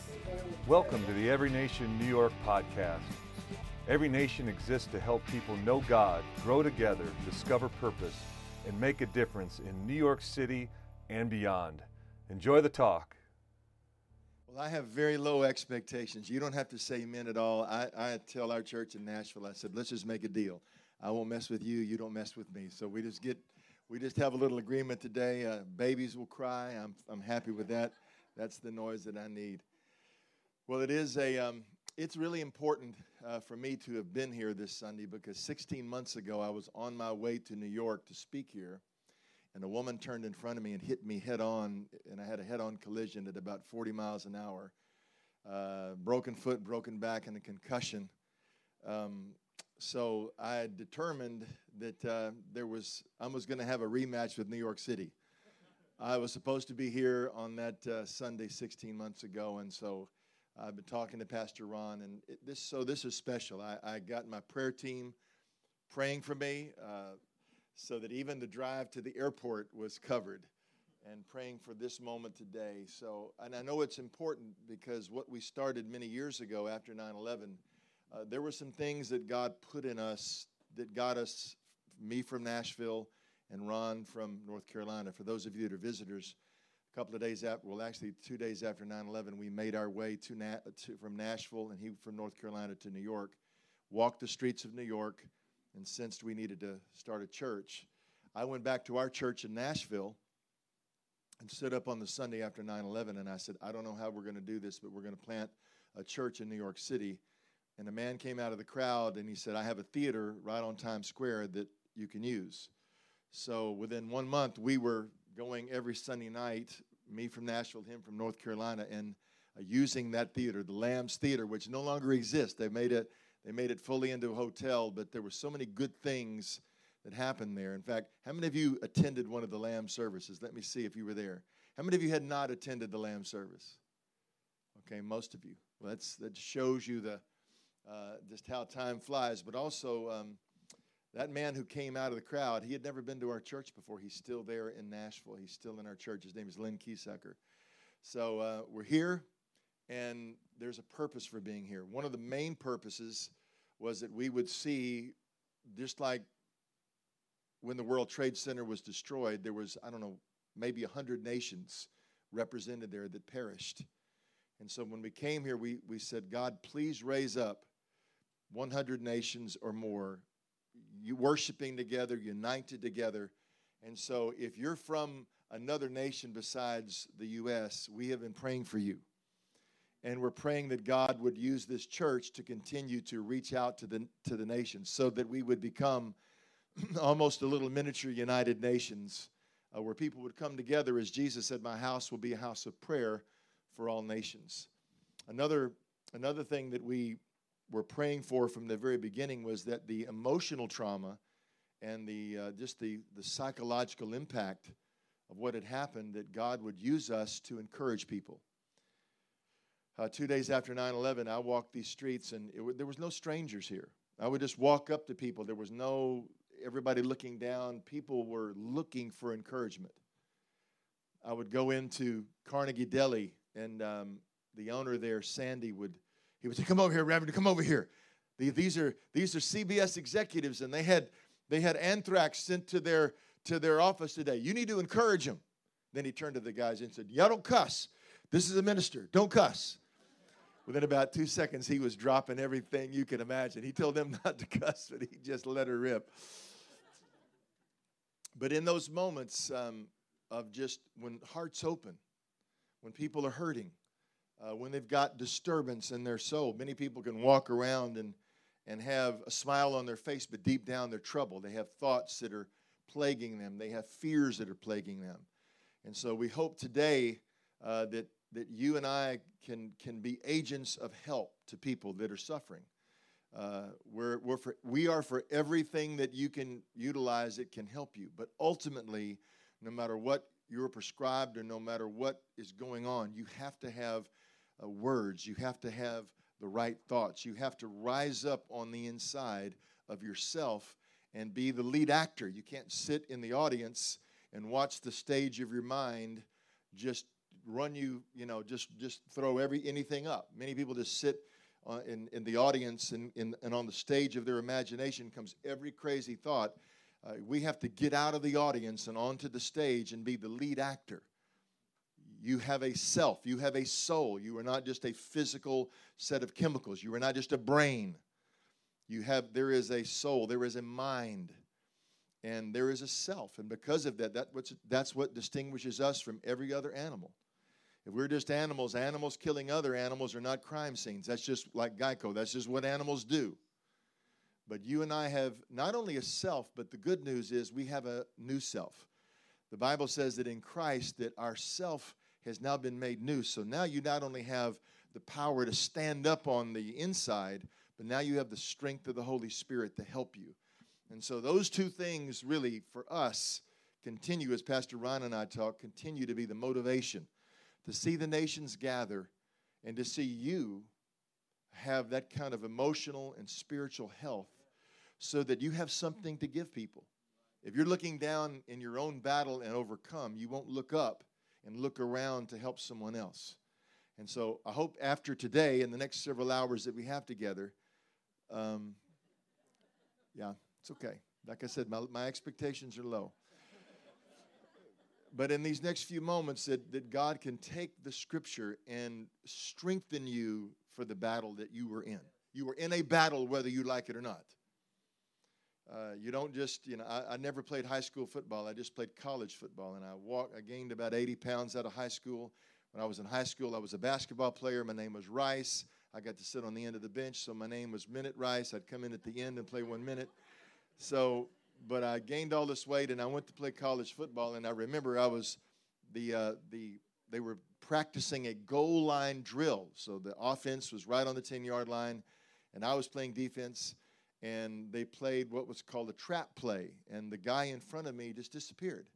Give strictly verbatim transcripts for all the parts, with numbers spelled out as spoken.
Welcome to the Every Nation New York podcast. Every Nation exists to help people know God, grow together, discover purpose, and make a difference in New York City and beyond. Enjoy the talk. Well, I have very low expectations. You don't have to say amen at all. I, I tell our church in Nashville, I said, let's just make a deal. I won't mess with you. You don't mess with me. So we just get, we just have a little agreement today. Uh, babies will cry. I'm, I'm happy with that. That's the noise that I need. Well, it is a, um, it's really important uh, for me to have been here this Sunday because sixteen months ago I was on my way to New York to speak here, and a woman turned in front of me and hit me head on, and I had a head-on collision at about forty miles an hour. Uh, broken foot, broken back, and a concussion. Um, so I determined that uh, there was, I was going to have a rematch with New York City. I was supposed to be here on that uh, Sunday sixteen months ago, and so I've been talking to Pastor Ron, and it, this so this is special. I, I got my prayer team praying for me uh, so that even the drive to the airport was covered, and praying for this moment today. So, and I know it's important because what we started many years ago after nine eleven, uh, there were some things that God put in us that got us, me from Nashville and Ron from North Carolina. For those of you that are visitors, a couple of days after, well, actually two days after nine eleven, we made our way to, Na- to from Nashville, and he from North Carolina to New York, walked the streets of New York, and sensed we needed to start a church. I went back to our church in Nashville and stood up on the Sunday after nine eleven, and I said, I don't know how we're going to do this, but we're going to plant a church in New York City. And a man came out of the crowd, and he said, I have a theater right on Times Square that you can use. So within one month, we were going every Sunday night, me from Nashville, him from North Carolina, and uh, using that theater, the Lambs Theater, which no longer exists. They made it, they made it fully into a hotel, but there were so many good things that happened there. In fact, how many of you attended one of the Lamb services? Let me see if you were there. How many of you had not attended the Lamb service? Okay, most of you. Well, that's, that shows you the uh, just how time flies, but also um, that man who came out of the crowd, he had never been to our church before. He's still there in Nashville. He's still in our church. His name is Len Kiesucker. So uh, we're here, and there's a purpose for being here. One of the main purposes was that we would see, just like when the World Trade Center was destroyed, there was, I don't know, maybe one hundred nations represented there that perished. And so when we came here, we, we said, God, please raise up one hundred nations or more, you worshiping together, united together. And so if you're from another nation besides the U S, we have been praying for you. And we're praying that God would use this church to continue to reach out to the to the nations so that we would become almost a little miniature United Nations uh, where people would come together, as Jesus said, my house will be a house of prayer for all nations. Another, another thing that we were praying for from the very beginning was that the emotional trauma and the uh, just the, the psychological impact of what had happened, that God would use us to encourage people. Uh, two days after nine eleven, I walked these streets, and it w- there was no strangers here. I would just walk up to people. There was no everybody looking down. People were looking for encouragement. I would go into Carnegie Deli, and um, the owner there, Sandy, would he would say, "Come over here, Reverend. Come over here. The, these are these are C B S executives, and they had they had anthrax sent to their to their office today. You need to encourage them." Then he turned to the guys and said, "Y'all don't cuss. This is a minister. Don't cuss." Within about two seconds, he was dropping everything you can imagine. He told them not to cuss, but he just let her rip. But in those moments um, of just when hearts open, when people are hurting, uh, when they've got disturbance in their soul, many people can walk around and, and have a smile on their face, but deep down they're troubled. They have thoughts that are plaguing them. They have fears that are plaguing them. And so we hope today uh, that that you and I can can be agents of help to people that are suffering. Uh, we're, we're for, we are for everything that you can utilize that can help you. But ultimately, no matter what you're prescribed or no matter what is going on, you have to have uh, words. You have to have the right thoughts. You have to rise up on the inside of yourself and be the lead actor. You can't sit in the audience and watch the stage of your mind just run you, you know, just just throw every anything up. Many people just sit uh, in, in the audience and, in, and on the stage of their imagination comes every crazy thought. Uh, we have to get out of the audience and onto the stage and be the lead actor. You have a self. You have a soul. You are not just a physical set of chemicals. You are not just a brain. You have, there is a soul. There is a mind. And there is a self. And because of that, that what's, that's what distinguishes us from every other animal. If we're just animals, animals killing other animals are not crime scenes. That's just like Geico. That's just what animals do. But you and I have not only a self, but the good news is we have a new self. The Bible says that in Christ that our self has now been made new. So now you not only have the power to stand up on the inside, but now you have the strength of the Holy Spirit to help you. And so those two things really, for us, continue, as Pastor Ron and I talk, continue to be the motivation to see the nations gather and to see you have that kind of emotional and spiritual health so that you have something to give people. If you're looking down in your own battle and overcome, you won't look up and look around to help someone else. And so I hope after today and the next several hours that we have together, um, yeah, it's okay. Like I said, my, my expectations are low. But in these next few moments that, that God can take the Scripture and strengthen you for the battle that you were in. You were in a battle whether you like it or not. Uh, you don't just, you know, I, I never played high school football. I just played college football. And I walked, I gained about eighty pounds out of high school. When I was in high school, I was a basketball player. My name was Rice. I got to sit on the end of the bench, so my name was Minute Rice. I'd come in at the end and play one minute. So, but I gained all this weight, and I went to play college football. And I remember I was the uh, the they were practicing a goal line drill. So the offense was right on the ten-yard line, and I was playing defense. And they played what was called a trap play, and the guy in front of me just disappeared.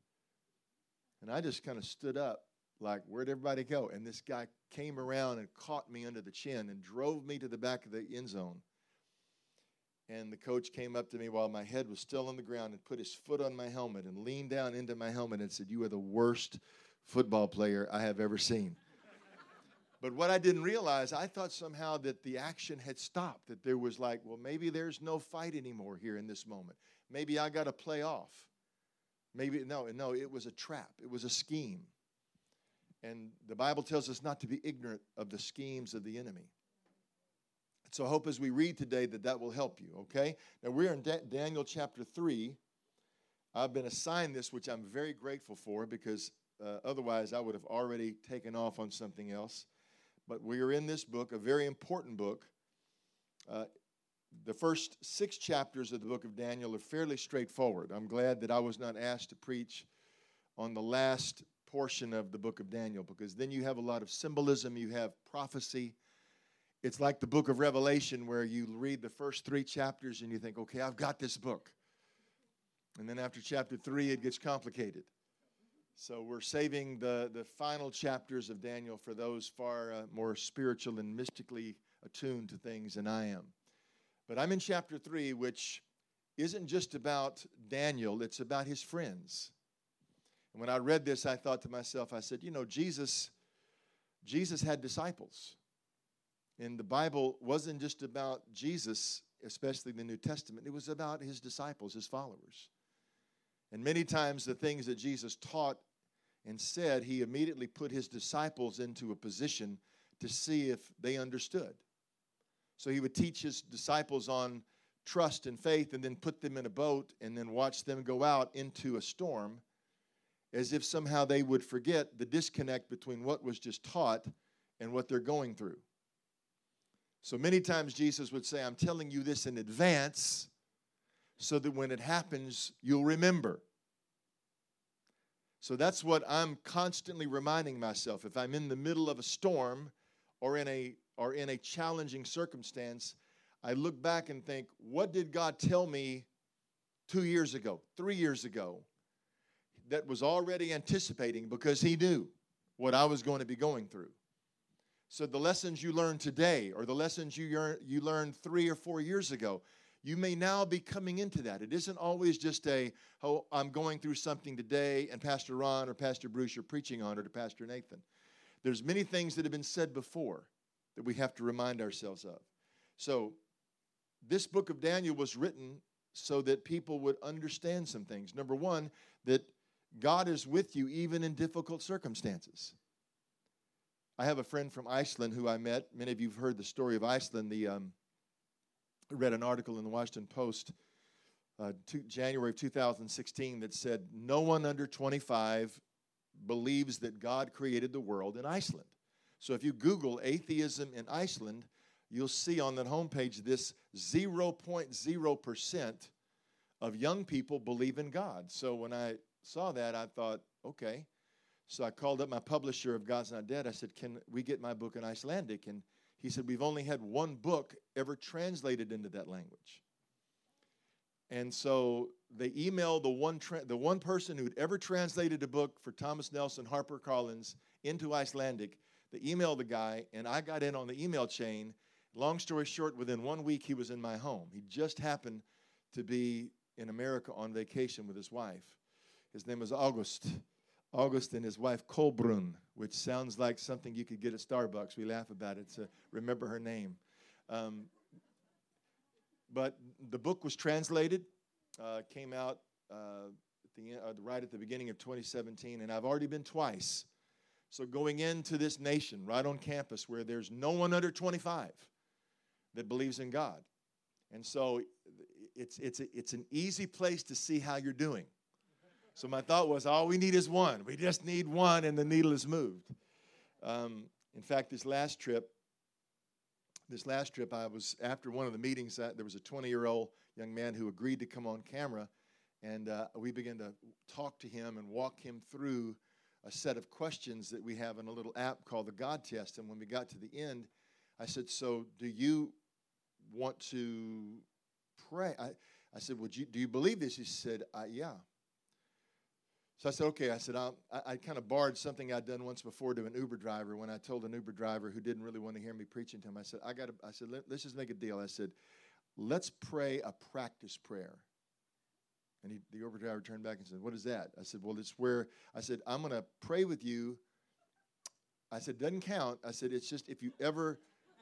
And I just kind of stood up, like, where'd everybody go? And this guy came around and caught me under the chin and drove me to the back of the end zone. And the coach came up to me while my head was still on the ground and put his foot on my helmet and leaned down into my helmet and said, "You are the worst football player I have ever seen." But what I didn't realize, I thought somehow that the action had stopped, that there was like, well, maybe there's no fight anymore here in this moment. Maybe I got to play off. Maybe, no, no, it was a trap. It was a scheme. And the Bible tells us not to be ignorant of the schemes of the enemy. So I hope as we read today that that will help you, okay? Now, we're in da- Daniel chapter three. I've been assigned this, which I'm very grateful for, because uh, otherwise I would have already taken off on something else. But we are in this book, a very important book. Uh, the first six chapters of the book of Daniel are fairly straightforward. I'm glad that I was not asked to preach on the last portion of the book of Daniel, because then you have a lot of symbolism, you have prophecy. It's like the book of Revelation, where you read the first three chapters and you think, okay, I've got this book. And then after chapter three, it gets complicated. So we're saving the, the final chapters of Daniel for those far uh, more spiritual and mystically attuned to things than I am. But I'm in chapter three, which isn't just about Daniel, it's about his friends. And when I read this, I thought to myself, I said, you know, Jesus, Jesus had disciples. And the Bible wasn't just about Jesus, especially the New Testament. It was about his disciples, his followers. And many times the things that Jesus taught and said, he immediately put his disciples into a position to see if they understood. So he would teach his disciples on trust and faith and then put them in a boat and then watch them go out into a storm, as if somehow they would forget the disconnect between what was just taught and what they're going through. So many times Jesus would say, I'm telling you this in advance so that when it happens, you'll remember. So that's what I'm constantly reminding myself. If I'm in the middle of a storm or in a or in a challenging circumstance, I look back and think, what did God tell me two years ago, three years ago, that was already anticipating, because he knew what I was going to be going through. So the lessons you learned today or the lessons you you learned three or four years ago, you may now be coming into that. It isn't always just a, oh, I'm going through something today and Pastor Ron or Pastor Bruce are preaching on it, or Pastor Nathan. there's many things that have been said before that we have to remind ourselves of. So this book of Daniel was written so that people would understand some things. Number one, that God is with you even in difficult circumstances. I have a friend from Iceland who I met. Many of you have heard the story of Iceland. The, um, I read an article in the Washington Post, uh, two, January of two thousand sixteen, that said no one under twenty-five believes that God created the world in Iceland. So if you Google atheism in Iceland, you'll see on that homepage this zero point zero percent of young people believe in God. So when I saw that, I thought, okay. So I called up my publisher of God's Not Dead. I said, can we get my book in Icelandic? And he said, we've only had one book ever translated into that language. And so they emailed the one, tra- the one person who'd ever translated a book for Thomas Nelson, HarperCollins, into Icelandic. They emailed the guy, and I got in on the email chain. Long story short, within one week, he was in my home. He just happened to be in America on vacation with his wife. His name was August. August and his wife Kolbrun, which sounds like something you could get at Starbucks. We laugh about it, so remember her name. Um, but the book was translated, uh, came out uh, at the end, uh, right at the beginning of twenty seventeen, and I've already been twice. So going into this nation, right on campus, where there's no one under twenty-five that believes in God. And so it's, it's, a, it's an easy place to see how you're doing. So my thought was, all we need is one. We just need one, and the needle is moved. Um, in fact, this last trip, this last trip, I was, after one of the meetings, uh, there was a twenty-year-old young man who agreed to come on camera, and uh, we began to talk to him and walk him through a set of questions that we have in a little app called the God Test. And when we got to the end, I said, so do you want to pray? I, I said, Would you, do you believe this? He said, uh, yeah. So I said, okay. I said, I'll, I, I kind of borrowed something I'd done once before to an Uber driver when I told an Uber driver who didn't really want to hear me preaching to him. I said, I got. I said, Let, let's just make a deal. I said, let's pray a practice prayer. And he, the Uber driver turned back and said, what is that? I said, well, it's where, I said, I'm going to pray with you. I said, doesn't count. I said, it's just if you ever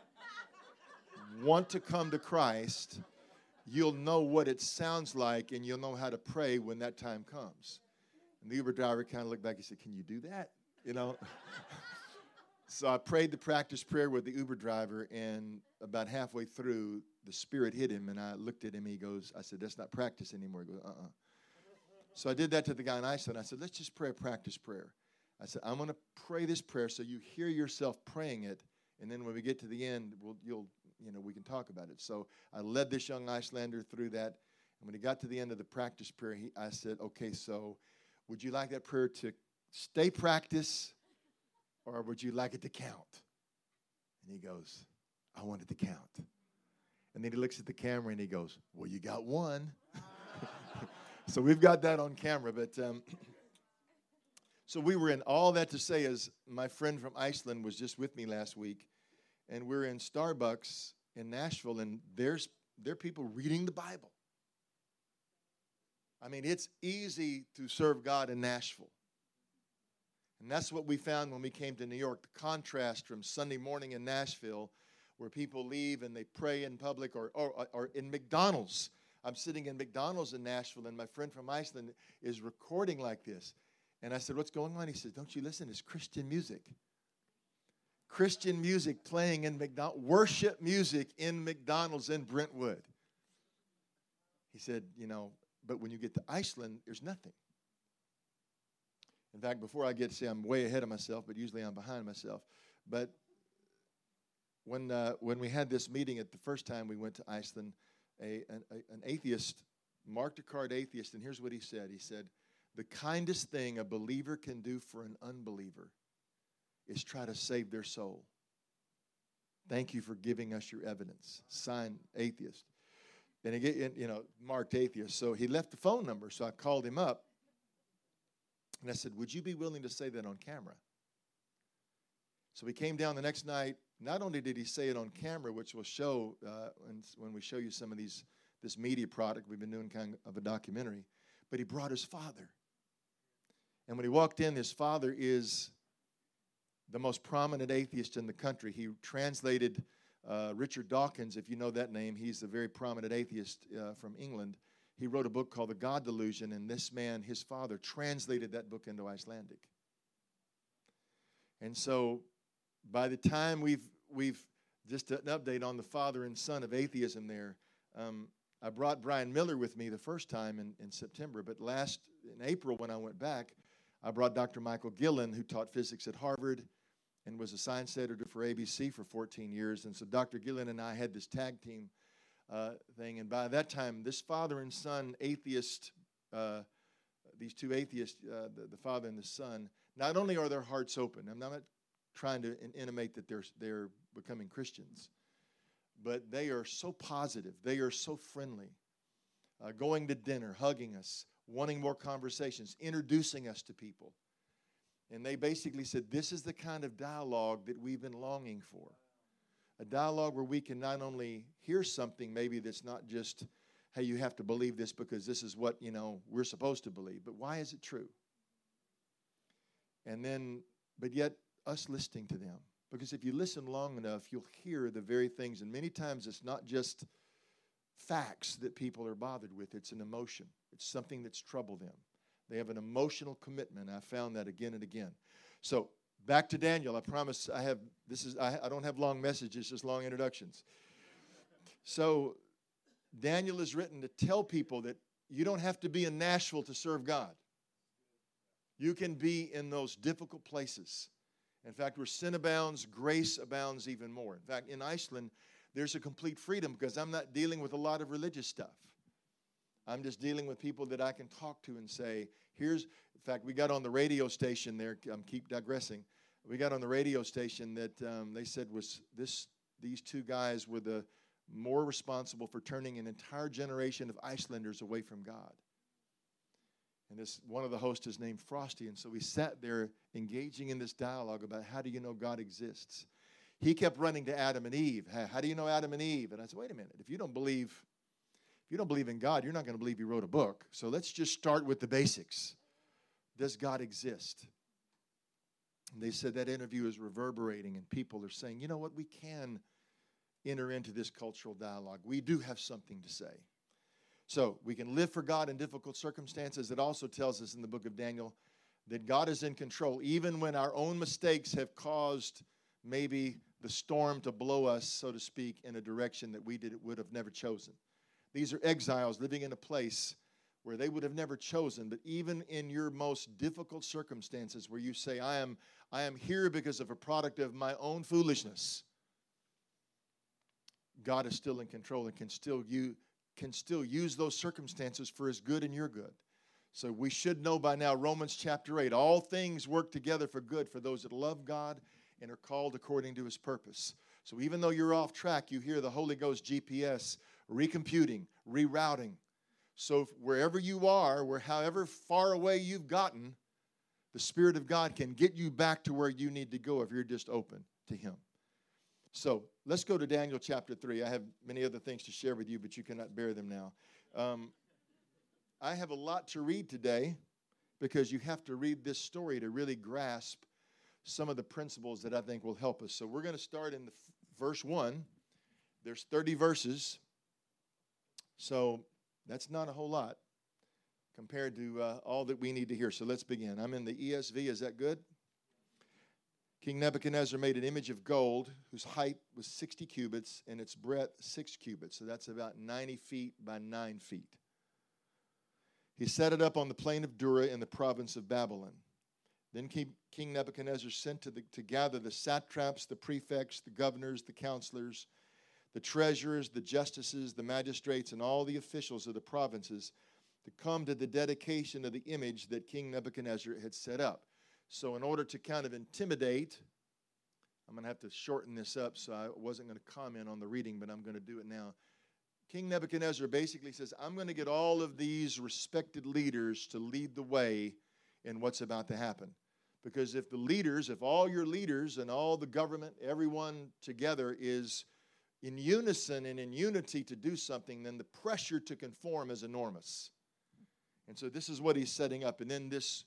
want to come to Christ, you'll know what it sounds like, and you'll know how to pray when that time comes. And the Uber driver kind of looked back and said, can you do that? You know? So I prayed the practice prayer with the Uber driver, and about halfway through, the Spirit hit him, and I looked at him. He goes, I said, that's not practice anymore. He goes, uh-uh. So I did that to the guy in Iceland. I said, let's just pray a practice prayer. I said, I'm going to pray this prayer so you hear yourself praying it, and then when we get to the end, we'll, you'll, you know, we can talk about it. So I led this young Icelander through that, and when he got to the end of the practice prayer, he, I said, okay, so would you like that prayer to stay practice, or would you like it to count? And he goes, I want it to count. And then he looks at the camera and he goes, well, you got one. So we've got that on camera. But um, so we were in, all that to say is my friend from Iceland was just with me last week, and we're in Starbucks in Nashville, and there's there are people reading the Bible. I mean, it's easy to serve God in Nashville. And that's what we found when we came to New York, the contrast from Sunday morning in Nashville, where people leave and they pray in public, or, or, or in McDonald's. I'm sitting in McDonald's in Nashville, and my friend from Iceland is recording like this. And I said, what's going on? He said, don't you listen? It's Christian music. Christian music playing in McDonald's, worship music in McDonald's in Brentwood. He said, you know, but when you get to Iceland, there's nothing. In fact, before I get to say I'm way ahead of myself, but usually I'm behind myself. But when uh, when we had this meeting at the first time we went to Iceland, a, an, a, an atheist, marked a card atheist, and here's what he said. He said, the kindest thing a believer can do for an unbeliever is try to save their soul. Thank you for giving us your evidence. Signed, atheist. And he get, you know, marked atheist. So he left the phone number, so I called him up. And I said, would you be willing to say that on camera? So he came down the next night. Not only did he say it on camera, which will show uh, when, when we show you some of these this media product, we've been doing kind of a documentary, but he brought his father. And when he walked in, his father is the most prominent atheist in the country. He translated uh, Richard Dawkins, if you know that name. He's a very prominent atheist uh, from England. He wrote a book called The God Delusion, and this man, his father, translated that book into Icelandic. And so by the time we've, we've just an update on the father and son of atheism there, um, I brought Brian Miller with me the first time in, in September, but last, in April when I went back, I brought Doctor Michael Gillen, who taught physics at Harvard and was a science editor for A B C for fourteen years. And so Doctor Gillen and I had this tag team uh, thing, and by that time, this father and son atheist, uh, these two atheists, uh, the, the father and the son, not only are their hearts open, I'm not trying to in- intimate that they're, they're becoming Christians, but they are so positive, they are so friendly, uh, going to dinner, hugging us, wanting more conversations, introducing us to people. And they basically said, this is the kind of dialogue that we've been longing for. A dialogue where we can not only hear something maybe that's not just, hey, you have to believe this because this is what, you know, we're supposed to believe, but why is it true? And then, but yet, us listening to them. Because if you listen long enough, you'll hear the very things. And many times it's not just facts that people are bothered with. It's an emotion. It's something that's troubled them. They have an emotional commitment. I found that again and again. So back to Daniel. I promise I have, this is, I, I don't have long messages, just long introductions. So Daniel is written to tell people that you don't have to be in Nashville to serve God. You can be in those difficult places. In fact, where sin abounds, grace abounds even more. In fact, in Iceland, there's a complete freedom because I'm not dealing with a lot of religious stuff. I'm just dealing with people that I can talk to and say, here's, in fact, we got on the radio station there, I um, keep digressing. We got on the radio station that um, they said was this, these two guys were the more responsible for turning an entire generation of Icelanders away from God. And this one of the hosts is named Frosty, and so we sat there engaging in this dialogue about how do you know God exists. He kept running to Adam and Eve. How do you know Adam and Eve? And I said, wait a minute. If you don't believe, if you don't believe in God, you're not going to believe He wrote a book. So let's just start with the basics. Does God exist? And they said that interview is reverberating, and people are saying, you know what? We can enter into this cultural dialogue. We do have something to say. So we can live for God in difficult circumstances. It also tells us in the book of Daniel that God is in control, even when our own mistakes have caused maybe the storm to blow us, so to speak, in a direction that we did, would have never chosen. These are exiles living in a place where they would have never chosen, but even in your most difficult circumstances where you say, I am, I am here because of a product of my own foolishness, God is still in control and can still use can still use those circumstances for His good and your good. So we should know by now, Romans chapter eight, all things work together for good for those that love God and are called according to His purpose. So even though you're off track, you hear the Holy Ghost G P S recomputing, rerouting. So wherever you are, where however far away you've gotten, the Spirit of God can get you back to where you need to go if you're just open to Him. So let's go to Daniel chapter three. I have many other things to share with you, but you cannot bear them now. Um, I have a lot to read today because you have to read this story to really grasp some of the principles that I think will help us. So we're going to start in the f- verse one. There's thirty verses, so that's not a whole lot compared to uh, all that we need to hear. So let's begin. I'm in the E S V. Is that good? King Nebuchadnezzar made an image of gold whose height was sixty cubits and its breadth six cubits. So that's about ninety feet by nine feet. He set it up on the plain of Dura in the province of Babylon. Then King Nebuchadnezzar sent to, the, to gather the satraps, the prefects, the governors, the counselors, the treasurers, the justices, the magistrates, and all the officials of the provinces to come to the dedication of the image that King Nebuchadnezzar had set up. So in order to kind of intimidate, I'm going to have to shorten this up, so I wasn't going to comment on the reading, but I'm going to do it now. King Nebuchadnezzar basically says, I'm going to get all of these respected leaders to lead the way in what's about to happen. Because if the leaders, if all your leaders and all the government, everyone together is in unison and in unity to do something, then the pressure to conform is enormous. And so this is what he's setting up. And then this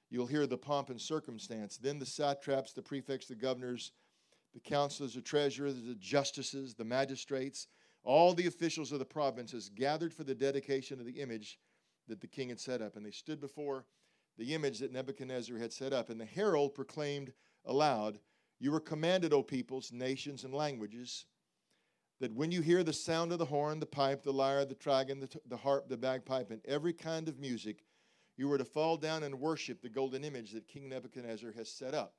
you'll hear the pomp and circumstance. Then the satraps, the prefects, the governors, the counselors, the treasurers, the justices, the magistrates, all the officials of the provinces gathered for the dedication of the image that the king had set up. And they stood before the image that Nebuchadnezzar had set up. And the herald proclaimed aloud, "You are commanded, O peoples, nations, and languages, that when you hear the sound of the horn, the pipe, the lyre, the trigon, the, the harp, the bagpipe, and every kind of music, you are to fall down and worship the golden image that King Nebuchadnezzar has set up.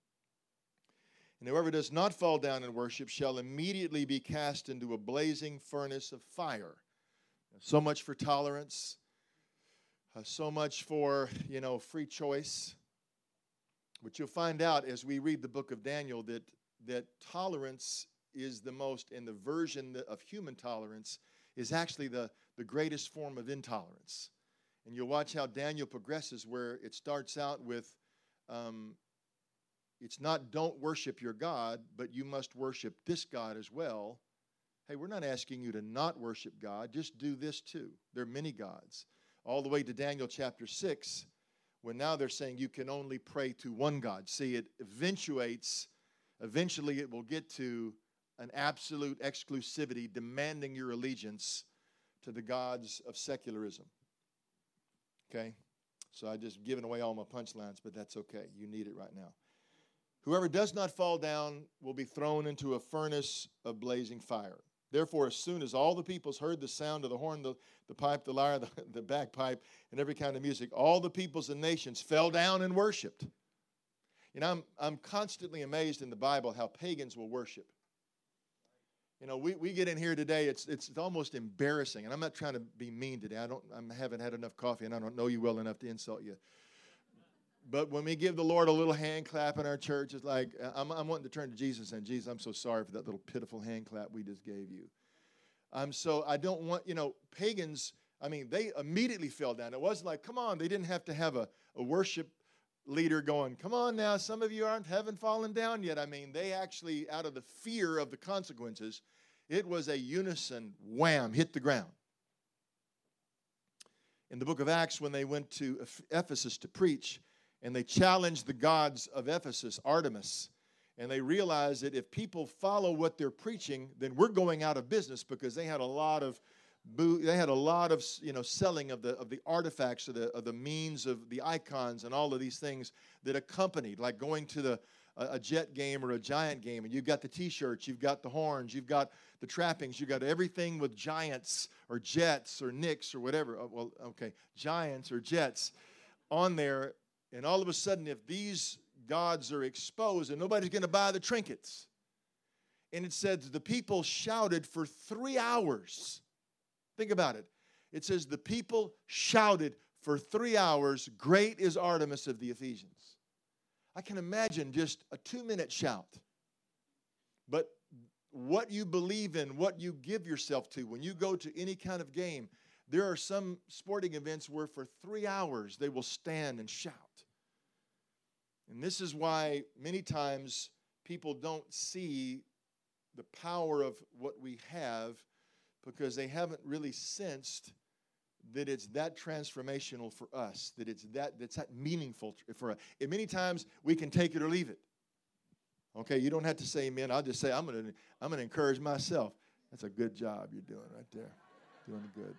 And whoever does not fall down and worship shall immediately be cast into a blazing furnace of fire." So much for tolerance. Uh, so much for, you know, free choice. But you'll find out as we read the book of Daniel that, that tolerance is the most, in the version of human tolerance, is actually the, the greatest form of intolerance. And you'll watch how Daniel progresses, where it starts out with, um, it's not don't worship your God, but you must worship this God as well. Hey, we're not asking you to not worship God, just do this too. There are many gods. All the way to Daniel chapter six, when now they're saying you can only pray to one God. See, it eventuates, eventually it will get to an absolute exclusivity demanding your allegiance to the gods of secularism. Okay? So I've just given away all my punchlines, but that's okay. You need it right now. Whoever does not fall down will be thrown into a furnace of blazing fire. Therefore, as soon as all the peoples heard the sound of the horn, the, the pipe, the lyre, the, the bagpipe, and every kind of music, all the peoples and nations fell down and worshiped. You know, I'm, I'm constantly amazed in the Bible how pagans will worship. You know, we, we get in here today, it's, it's almost embarrassing. And I'm not trying to be mean today. I don't I haven't had enough coffee, and I don't know you well enough to insult you. But when we give the Lord a little hand clap in our church, it's like, I'm, I'm wanting to turn to Jesus and, Jesus, I'm so sorry for that little pitiful hand clap we just gave you. I'm so, I don't want, you know, pagans, I mean, they immediately fell down. It wasn't like, come on, they didn't have to have a, a worship leader going, come on now, some of you aren't, haven't fallen down yet. I mean, they actually, out of the fear of the consequences, it was a unison wham, hit the ground. In the book of Acts, when they went to Ephesus to preach, and they challenged the gods of Ephesus, Artemis, and they realized that if people follow what they're preaching, then we're going out of business, because they had a lot of They had a lot of, you know, selling of the of the artifacts, of the of the means, of the icons, and all of these things that accompanied, like going to the a, a Jet game or a Giant game, and you've got the T-shirts, you've got the horns, you've got the trappings, you've got everything with Giants or Jets or Knicks or whatever. Oh, well, okay, Giants or Jets on there, and all of a sudden, if these gods are exposed, and nobody's going to buy the trinkets, and it says the people shouted for three hours. Think about it. It says the people shouted for three hours, "Great is Artemis of the Ephesians." I can imagine just a two-minute shout. But what you believe in, what you give yourself to, when you go to any kind of game, there are some sporting events where for three hours they will stand and shout. And this is why many times people don't see the power of what we have, because they haven't really sensed that it's that transformational for us, that it's that that's that meaningful for us. And many times we can take it or leave it. Okay, you don't have to say amen. I'll just say I'm going to I'm going to encourage myself. That's a good job you're doing right there. Doing good.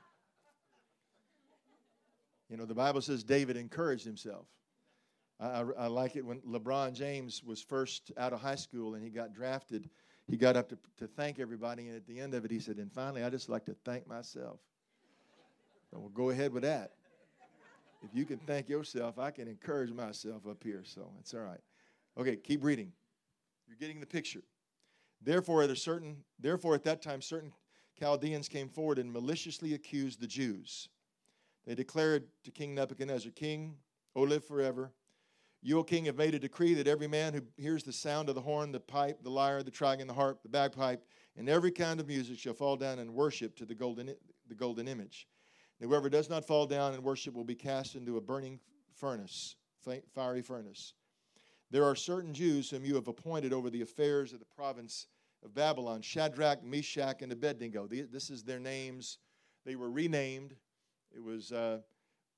You know, the Bible says David encouraged himself. I, I, I like it when LeBron James was first out of high school and he got drafted. He got up to, to thank everybody, and at the end of it, he said, and finally, I just like to thank myself. So we'll go ahead with that. If you can thank yourself, I can encourage myself up here, so it's all right. Okay, keep reading. You're getting the picture. Therefore, at a certain, therefore, at that time, certain Chaldeans came forward and maliciously accused the Jews. They declared to King Nebuchadnezzar, "King, O live forever. You, O king, have made a decree that every man who hears the sound of the horn, the pipe, the lyre, the trigon, the harp, the bagpipe, and every kind of music shall fall down and worship to the golden, the golden image. And whoever does not fall down and worship will be cast into a burning furnace, fiery furnace. There are certain Jews whom you have appointed over the affairs of the province of Babylon, Shadrach, Meshach, and Abednego." This is their names. They were renamed. It was... Uh,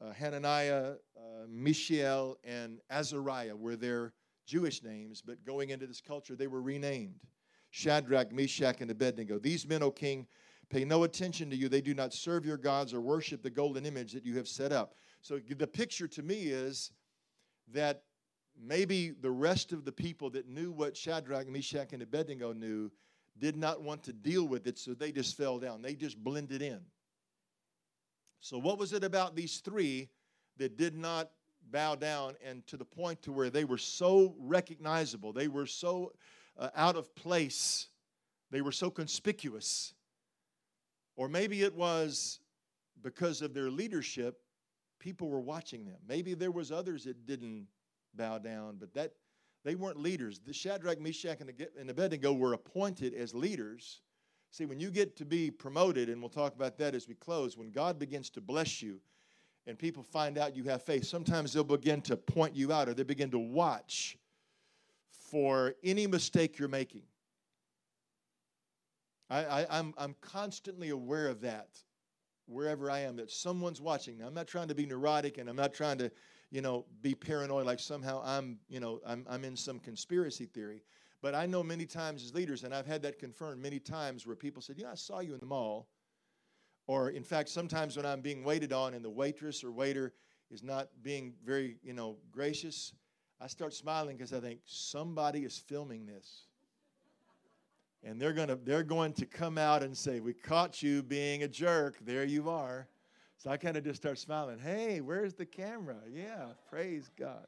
uh, Hananiah, uh, Mishael, and Azariah were their Jewish names, but going into this culture, they were renamed. Shadrach, Meshach, and Abednego. These men, O king, pay no attention to you. They do not serve your gods or worship the golden image that you have set up. So the picture to me is that maybe the rest of the people that knew what Shadrach, Meshach, and Abednego knew did not want to deal with it, so they just fell down. They just blended in. So what was it about these three that did not bow down, and to the point to where they were so recognizable, they were so uh, out of place, they were so conspicuous? Or maybe it was because of their leadership, people were watching them. Maybe there was others that didn't bow down, but that they weren't leaders. The Shadrach, Meshach, and Abednego were appointed as leaders. See, when you get to be promoted, and we'll talk about that as we close, when God begins to bless you and people find out you have faith, sometimes they'll begin to point you out, or they begin to watch for any mistake you're making. I, I, I'm, I'm constantly aware of that wherever I am, that someone's watching. Now, I'm not trying to be neurotic, and I'm not trying to, you know, be paranoid like somehow I'm, you know, I'm, I'm in some conspiracy theory. But I know many times as leaders, and I've had that confirmed many times, where people said, you know, I saw you in the mall. Or, in fact, sometimes when I'm being waited on and the waitress or waiter is not being very, you know, gracious, I start smiling because I think somebody is filming this. And they're going to they're going to come out and say, we caught you being a jerk. There you are. So I kind of just start smiling. Hey, where's the camera? Yeah, praise God.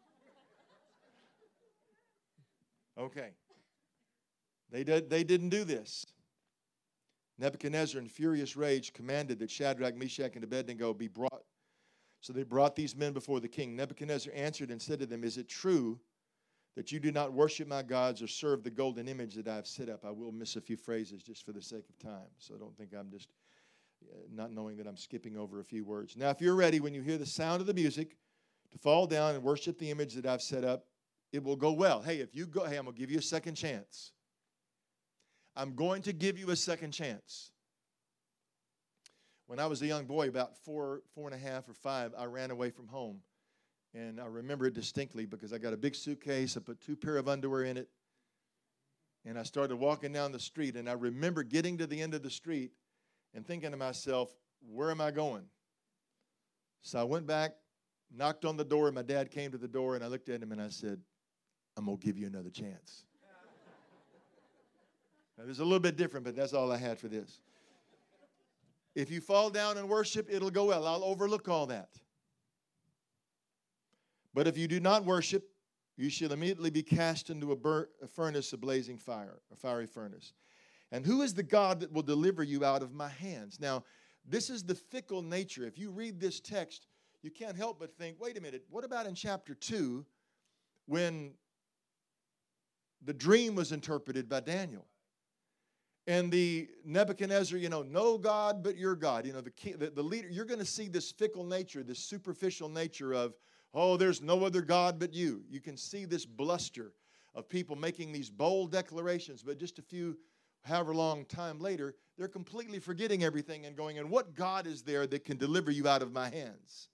Okay. They did they didn't do this. Nebuchadnezzar, in furious rage, commanded that Shadrach, Meshach, and Abednego be brought. So they brought these men before the king. Nebuchadnezzar answered and said to them, is it true that you do not worship my gods or serve the golden image that I have set up? I will miss a few phrases just for the sake of time, so don't think I'm just uh, not knowing that I'm skipping over a few words. Now, if you're ready, when you hear the sound of the music, to fall down and worship the image that I've set up, it will go well. Hey, if you go, hey, I'm going to give you a second chance. I'm going to give you a second chance. When I was a young boy, about four, four and a half or five, I ran away from home. And I remember it distinctly because I got a big suitcase. I put two pair of underwear in it. And I started walking down the street. And I remember getting to the end of the street and thinking to myself, where am I going? So I went back, knocked on the door, and my dad came to the door. And I looked at him and I said, I'm going to give you another chance. Now, this is a little bit different, but that's all I had for this. If you fall down and worship, it'll go well. I'll overlook all that. But if you do not worship, you shall immediately be cast into a, bur- a furnace of blazing fire, a fiery furnace. And who is the God that will deliver you out of my hands? Now, this is the fickle nature. If you read this text, you can't help but think, wait a minute, what about in chapter two when the dream was interpreted by Daniel? And the Nebuchadnezzar, you know, no God but your God. You know, the, king, the, the leader, you're going to see this fickle nature, this superficial nature of, oh, there's no other God but you. You can see this bluster of people making these bold declarations, but just a few, however long time later, they're completely forgetting everything and going, and what God is there that can deliver you out of my hands?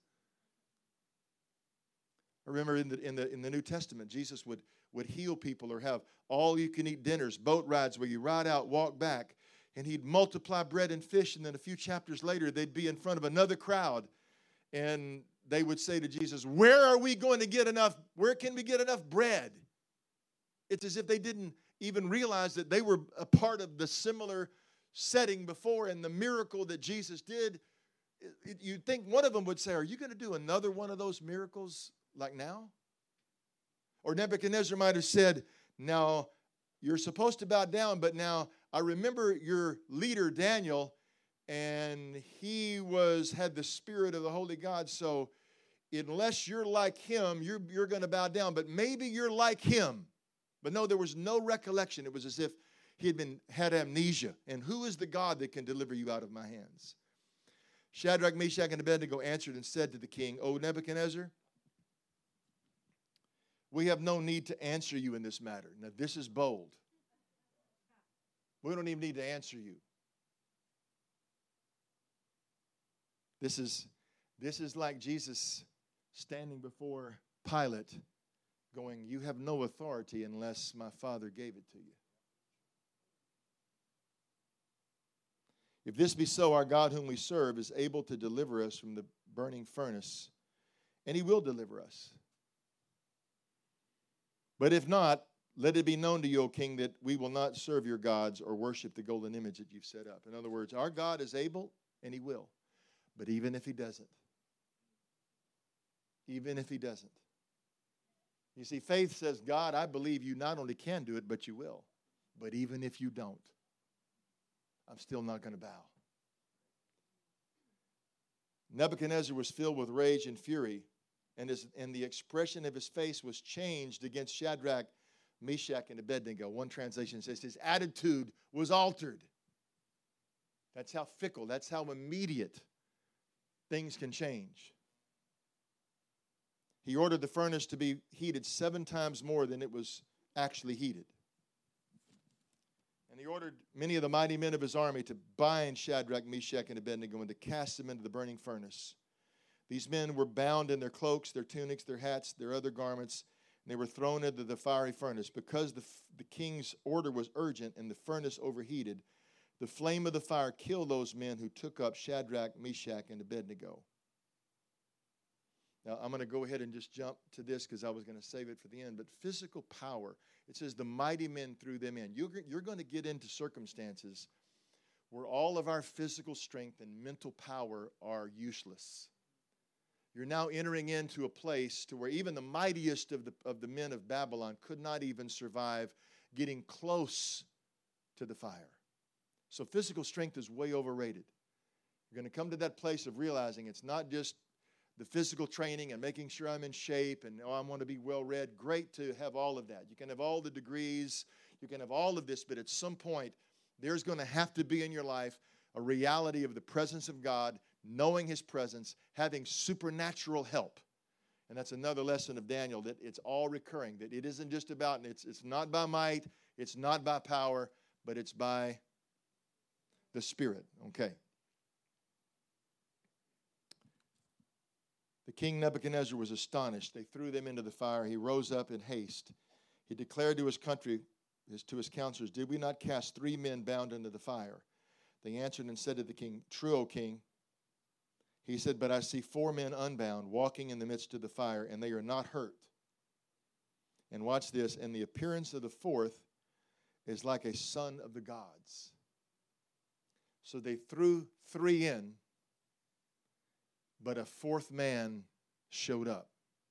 I remember in the, in the, in the New Testament, Jesus would, would heal people or have all-you-can-eat dinners, boat rides where you ride out, walk back, and he'd multiply bread and fish, and then a few chapters later, they'd be in front of another crowd, and they would say to Jesus, where are we going to get enough, where can we get enough bread? It's as if they didn't even realize that they were a part of the similar setting before, and the miracle that Jesus did, it, you'd think one of them would say, are you going to do another one of those miracles like now? Or Nebuchadnezzar might have said, now, you're supposed to bow down, but now I remember your leader, Daniel, and he was had the spirit of the Holy God, so unless you're like him, you're, you're going to bow down, but maybe you're like him. But no, there was no recollection. It was as if he had been had amnesia. And who is the God that can deliver you out of my hands? Shadrach, Meshach, and Abednego answered and said to the king, O Nebuchadnezzar, we have no need to answer you in this matter. Now, this is bold. We don't even need to answer you. This is This is like Jesus standing before Pilate going, you have no authority unless my Father gave it to you. If this be so, our God whom we serve is able to deliver us from the burning furnace, and he will deliver us. But if not, let it be known to you, O king, that we will not serve your gods or worship the golden image that you've set up. In other words, our God is able, and he will. But even if he doesn't, even if he doesn't. You see, faith says, God, I believe you not only can do it, but you will. But even if you don't, I'm still not going to bow. Nebuchadnezzar was filled with rage and fury, and, his, and the expression of his face was changed against Shadrach, Meshach, and Abednego. One translation says his attitude was altered. That's how fickle, that's how immediate things can change. He ordered the furnace to be heated seven times more than it was actually heated. And he ordered many of the mighty men of his army to bind Shadrach, Meshach, and Abednego and to cast them into the burning furnace. These men were bound in their cloaks, their tunics, their hats, their other garments, and they were thrown into the fiery furnace. Because the, the king's order was urgent and the furnace overheated, the flame of the fire killed those men who took up Shadrach, Meshach, and Abednego. Now, I'm going to go ahead and just jump to this because I was going to save it for the end. But physical power, it says the mighty men threw them in. You're, you're going to get into circumstances where all of our physical strength and mental power are useless. You're now entering into a place to where even the mightiest of the, of the men of Babylon could not even survive getting close to the fire. So physical strength is way overrated. You're going to come to that place of realizing it's not just the physical training and making sure I'm in shape and, oh, I want to be well-read. Great to have all of that. You can have all the degrees. You can have all of this, but at some point, there's going to have to be in your life a reality of the presence of God, knowing his presence, having supernatural help. And that's another lesson of Daniel, that it's all recurring, that it isn't just about, and it's, it's not by might, it's not by power, but it's by the Spirit. Okay. The king Nebuchadnezzar was astonished. They threw them into the fire. He rose up in haste. He declared to his country, his, to his counselors, did we not cast three men bound into the fire? They answered and said to the king, true, O king. He said, but I see four men unbound walking in the midst of the fire, and they are not hurt. And watch this, and the appearance of the fourth is like a son of the gods. So they threw three in, but a fourth man showed up.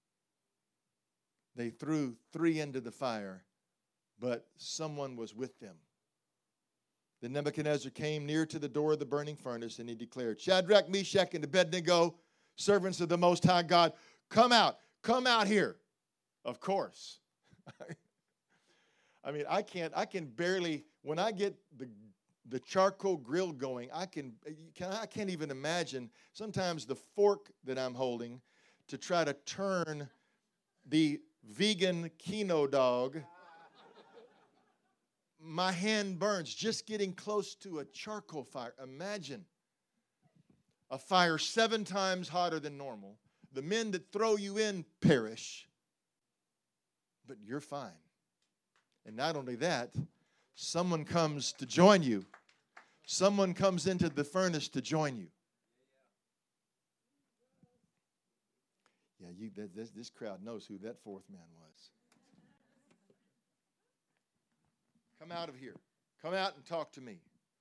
They threw three into the fire, but someone was with them. Then Nebuchadnezzar came near to the door of the burning furnace, and he declared, Shadrach, Meshach, and Abednego, servants of the Most High God, come out, come out here. Of course. I mean, I can't, I can barely, when I get the the charcoal grill going, I can, can I can't even imagine sometimes the fork that I'm holding to try to turn the vegan Kino dog. My hand burns just getting close to a charcoal fire. Imagine a fire seven times hotter than normal. The men that throw you in perish, but you're fine. And not only that, someone comes to join you. Someone comes into the furnace to join you. Yeah, you, this, this crowd knows who that fourth man was. Come out of here. Come out and talk to me.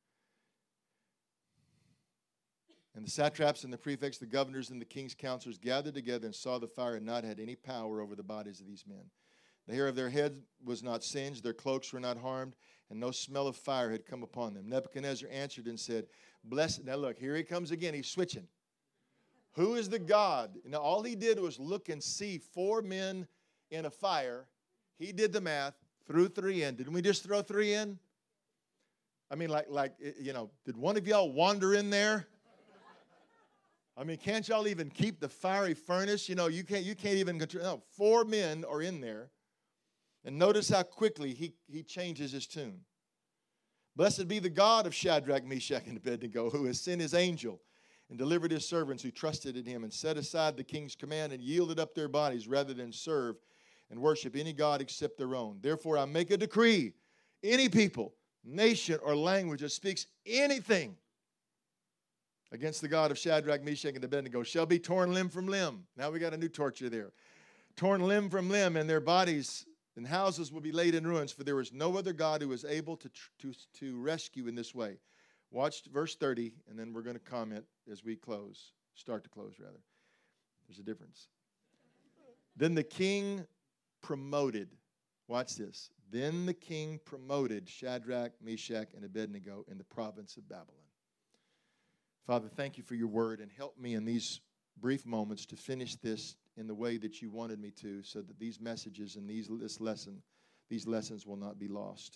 And the satraps and the prefects, the governors and the king's counselors gathered together and saw the fire had not had any power over the bodies of these men. The hair of their head was not singed, their cloaks were not harmed, and no smell of fire had come upon them. Nebuchadnezzar answered and said, Blessed. Now look, here he comes again. He's switching. Who is the God? Now all he did was look and see four men in a fire. He did the math, threw three in. Didn't we just throw three in? I mean, like, like you know, did one of y'all wander in there? I mean, can't y'all even keep the fiery furnace? You know, you can't, you can't even control. No, four men are in there. And notice how quickly he, he changes his tune. Blessed be the God of Shadrach, Meshach, and Abednego, who has sent his angel and delivered his servants who trusted in him, and set aside the king's command, and yielded up their bodies rather than serve and worship any god except their own. Therefore I make a decree, any people, nation, or language that speaks anything against the God of Shadrach, Meshach, and Abednego shall be torn limb from limb. Now we got a new torture there. Torn limb from limb, and their bodies and houses will be laid in ruins, for there is no other God who is able to, to, to rescue in this way. Watch verse thirty, and then we're going to comment as we close. Start to close, rather. There's a difference. Then the king promoted. Watch this. Then the king promoted Shadrach, Meshach, and Abednego in the province of Babylon. Father, thank you for your word, and help me in these brief moments to finish this in the way that you wanted me to, so that these messages and these this lesson, these lessons will not be lost.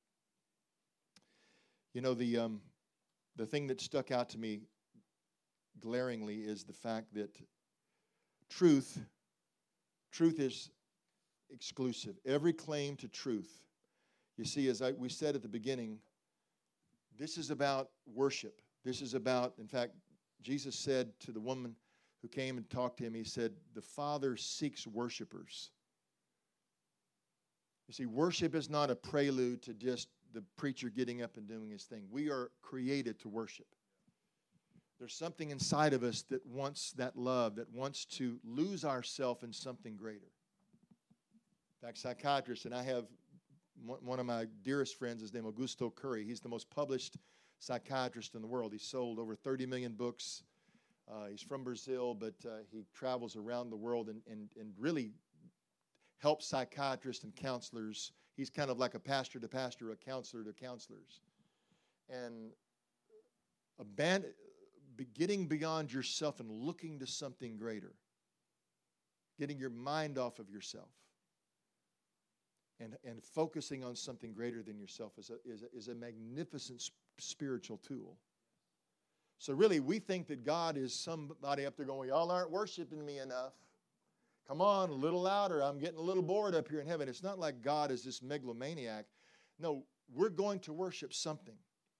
You know, the um, the thing that stuck out to me glaringly is the fact that truth, truth is exclusive. Every claim to truth. You see, as I, we said at the beginning, this is about worship. This is about, in fact, Jesus said to the woman who came and talked to him, he said, the Father seeks worshipers. You see, worship is not a prelude to just the preacher getting up and doing his thing. We are created to worship. There's something inside of us that wants that love, that wants to lose ourselves in something greater. In fact, psychiatrists, and I have one of my dearest friends, his name is Augusto Curry. He's the most published psychiatrist in the world. He's sold over thirty million books. Uh, he's from Brazil, but uh, he travels around the world and, and, and really helps psychiatrists and counselors. He's kind of like a pastor to pastor, a counselor to counselors. And abandon, getting beyond yourself and looking to something greater. Getting your mind off of yourself. And, and focusing on something greater than yourself is a, is a, is a magnificent sp- spiritual tool. So really, we think that God is somebody up there going, y'all aren't worshiping me enough. Come on, a little louder. I'm getting a little bored up here in heaven. It's not like God is this megalomaniac. No, we're going to worship something.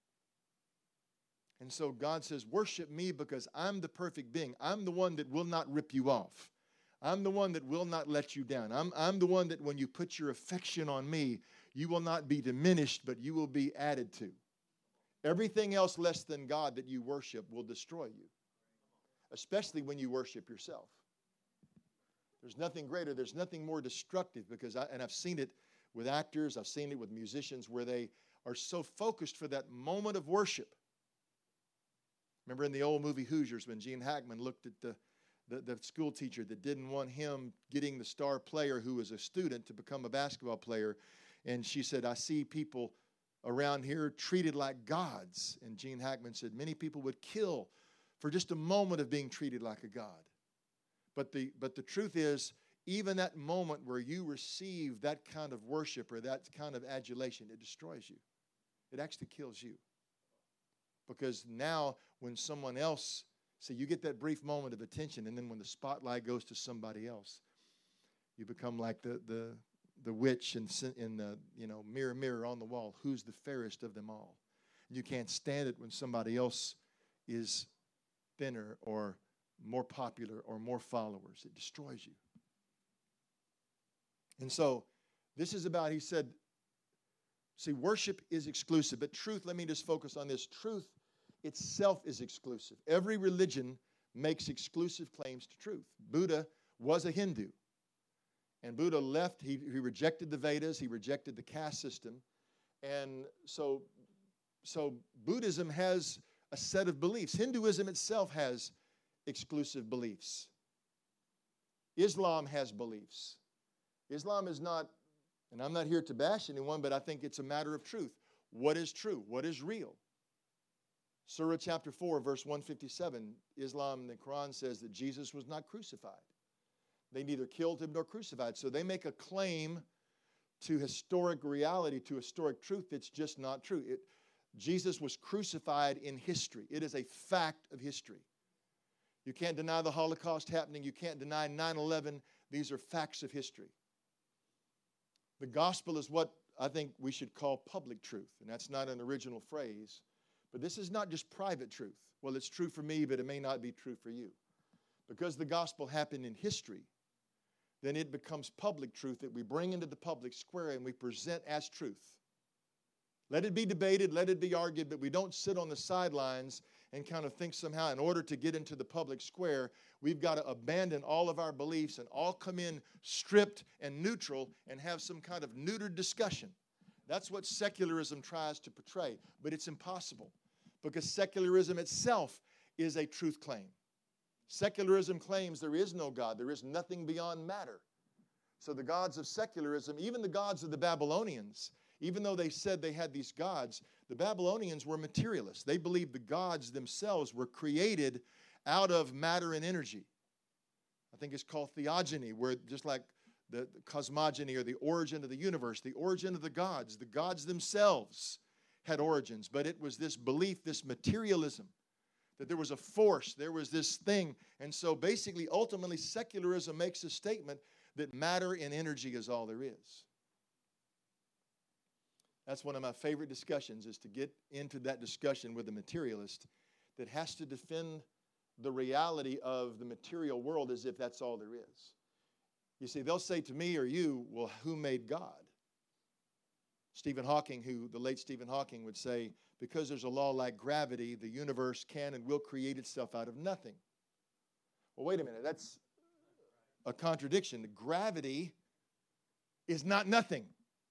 And so God says, worship me because I'm the perfect being. I'm the one that will not rip you off. I'm the one that will not let you down. I'm, I'm the one that when you put your affection on me, you will not be diminished, but you will be added to. Everything else less than God that you worship will destroy you, especially when you worship yourself. There's nothing greater. There's nothing more destructive because, I, and I've seen it with actors. I've seen it with musicians where they are so focused for that moment of worship. Remember in the old movie Hoosiers when Gene Hackman looked at the The, the school teacher that didn't want him getting the star player who was a student to become a basketball player. And she said, I see people around here treated like gods. And Gene Hackman said, many people would kill for just a moment of being treated like a god. But the, but the truth is, even that moment where you receive that kind of worship or that kind of adulation, it destroys you. It actually kills you. Because now when someone else So you get that brief moment of attention, and then when the spotlight goes to somebody else, you become like the the, the witch in, in the, you know, mirror, mirror on the wall. Who's the fairest of them all? And you can't stand it when somebody else is thinner or more popular or more followers. It destroys you. And so this is about, he said, see, worship is exclusive, but truth, let me just focus on this. Truth itself is exclusive. Every religion makes exclusive claims to truth. Buddha was a Hindu. And Buddha left, he, he rejected the Vedas, he rejected the caste system. And so, so Buddhism has a set of beliefs. Hinduism itself has exclusive beliefs. Islam has beliefs. Islam is not, and I'm not here to bash anyone, but I think it's a matter of truth. What is true? What is real? Surah chapter four, verse one fifty-seven, Islam, the Quran says that Jesus was not crucified. They neither killed him nor crucified. So they make a claim to historic reality, to historic truth that's just not true. It, Jesus was crucified in history. It is a fact of history. You can't deny the Holocaust happening. You can't deny nine eleven. These are facts of history. The gospel is what I think we should call public truth. And that's not an original phrase. But this is not just private truth. Well, it's true for me, but it may not be true for you. Because the gospel happened in history, then it becomes public truth that we bring into the public square and we present as truth. Let it be debated, let it be argued, but we don't sit on the sidelines and kind of think somehow in order to get into the public square, we've got to abandon all of our beliefs and all come in stripped and neutral and have some kind of neutered discussion. That's what secularism tries to portray, but it's impossible because secularism itself is a truth claim. Secularism claims there is no God, there is nothing beyond matter. So the gods of secularism, even the gods of the Babylonians, even though they said they had these gods, the Babylonians were materialists. They believed the gods themselves were created out of matter and energy. I think it's called theogony, where just like the, the cosmogony or the origin of the universe, the origin of the gods, the gods themselves had origins. But it was this belief, this materialism, that there was a force, there was this thing. And so basically, ultimately, secularism makes a statement that matter and energy is all there is. That's one of my favorite discussions, is to get into that discussion with a materialist that has to defend the reality of the material world as if that's all there is. You see, they'll say to me or you, well, who made God? Stephen Hawking, who the late Stephen Hawking would say, because there's a law like gravity, the universe can and will create itself out of nothing. Well, wait a minute, that's a contradiction. Gravity is not nothing.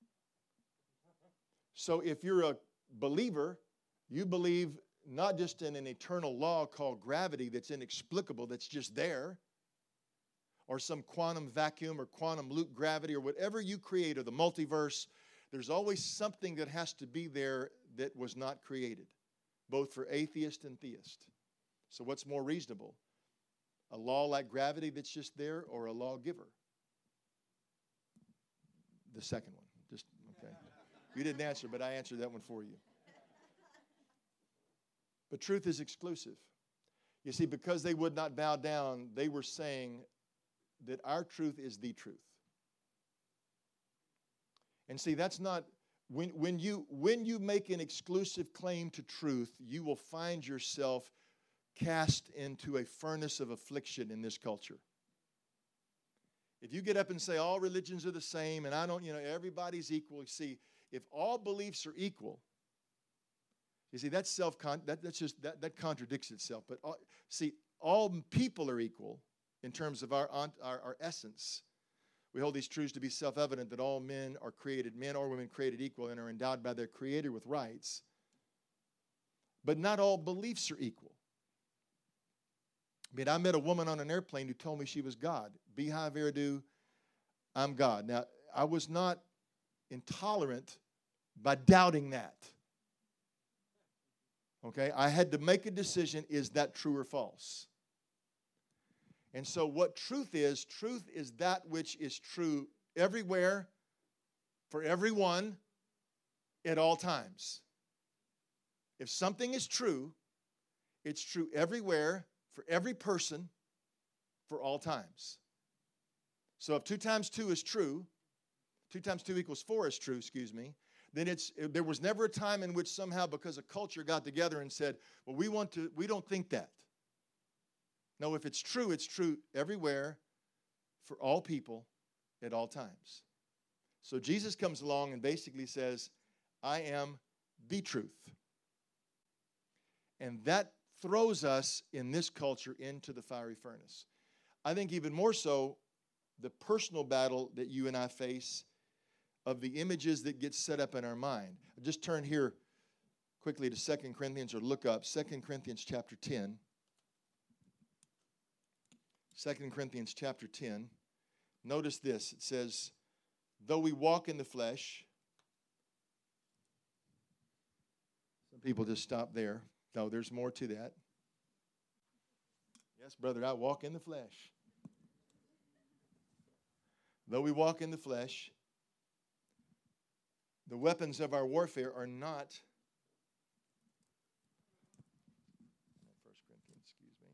So if you're a believer, you believe not just in an eternal law called gravity that's inexplicable, that's just there, or some quantum vacuum or quantum loop gravity or whatever you create, or the multiverse, there's always something that has to be there that was not created, both for atheist and theist. So what's more reasonable? A law like gravity that's just there, or a lawgiver? The second one. Just, okay. You didn't answer, but I answered that one for you. But truth is exclusive. You see, because they would not bow down, they were saying that our truth is the truth. And see, that's not, when, when, you, when you make an exclusive claim to truth, you will find yourself cast into a furnace of affliction in this culture. If you get up and say all religions are the same and I don't, you know, everybody's equal, you see, if all beliefs are equal, you see, that's self that, that's just that, that contradicts itself. But all, see, all people are equal in terms of our, our our essence. We hold these truths to be self-evident that all men are created, men or women created equal, and are endowed by their Creator with rights. But not all beliefs are equal. I mean, I met a woman on an airplane who told me she was God. Beehive Eridu, I'm God. Now, I was not intolerant by doubting that. Okay, I had to make a decision, is that true or false? And so what truth is, truth is that which is true everywhere, for everyone, at all times. If something is true, it's true everywhere, for every person, for all times. So if two times two is true, two times two equals four is true, excuse me, then it's there was never a time in which somehow, because a culture got together and said, well, we want to, we don't think that. No, if it's true, it's true everywhere, for all people, at all times. So Jesus comes along and basically says, I am the truth. And that throws us in this culture into the fiery furnace. I think even more so, the personal battle that you and I face of the images that get set up in our mind. Just turn here quickly to Second Corinthians, or look up Second Corinthians chapter ten. Second Corinthians chapter ten. Notice this. It says, though we walk in the flesh. Some people just stop there. No, there's more to that. Yes, brother, I walk in the flesh. Though we walk in the flesh, the weapons of our warfare are not, First Corinthians, excuse me.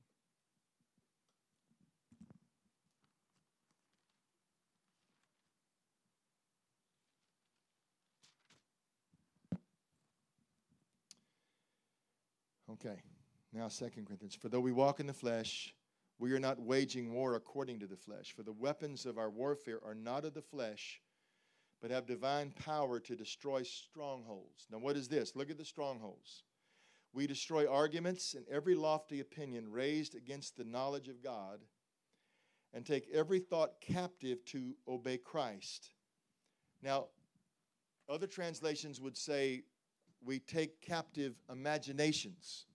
Okay, now Second Corinthians. For though we walk in the flesh, we are not waging war according to the flesh. For the weapons of our warfare are not of the flesh, but have divine power to destroy strongholds. Now what is this? Look at the strongholds. We destroy arguments and every lofty opinion raised against the knowledge of God, and take every thought captive to obey Christ. Now, other translations would say we take captive imaginations.